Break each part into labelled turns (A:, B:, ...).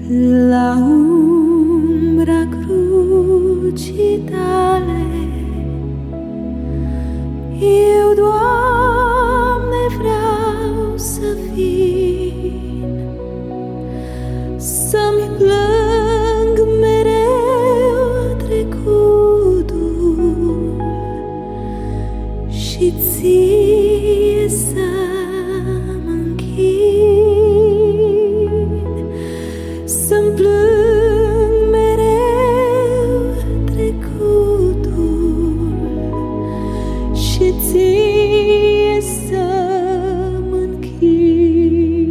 A: La umbra crucii tale, eu, Doamne, vreau să vin, să-mi plâng mereu trecutul și ție să mă închin, să-mi plâng mereu trecutul și ție să mă închin.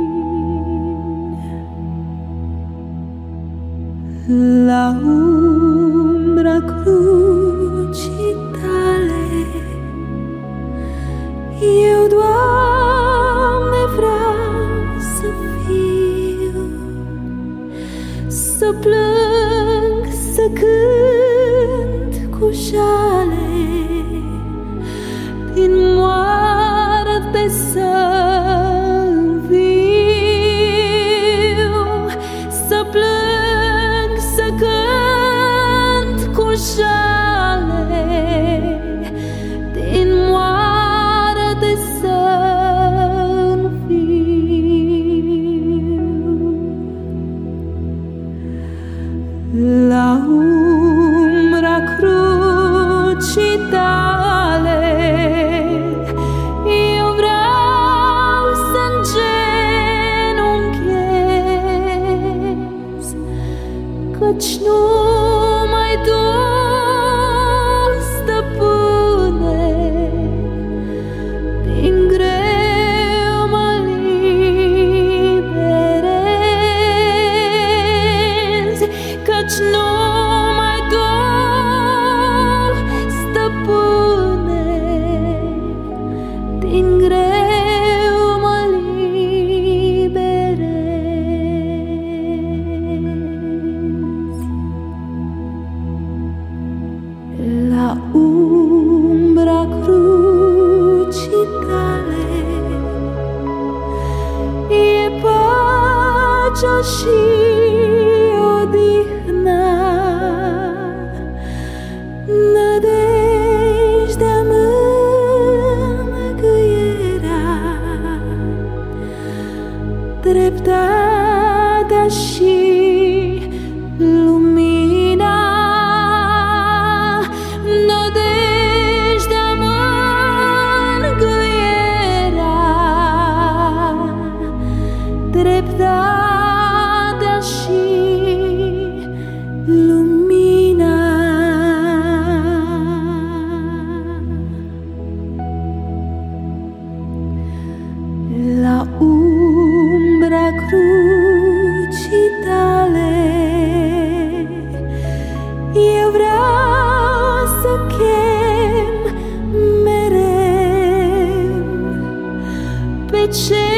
A: La umbra crucii tale, eu, Doamne, vreau să fiu, să plâng, să cânt cu jale, din moarte să înviu, să plâng, să cânt cu jale, din moarte să înviu. La umbra crucii tale, eu vreau să îngenunchiez, căci numai Tu, Stăpâne, din greu mă liberezi, căci numai Tu, Stăpâne, din greu mă liberezi. La umbra crucii tale e pacea și odihna, nădejdea, mângâierea, dreptatea și lumina. Nădejdea, mângâierea, dreptatea și lumina. La umbra crucii tale, eu vreau să chem mereu pe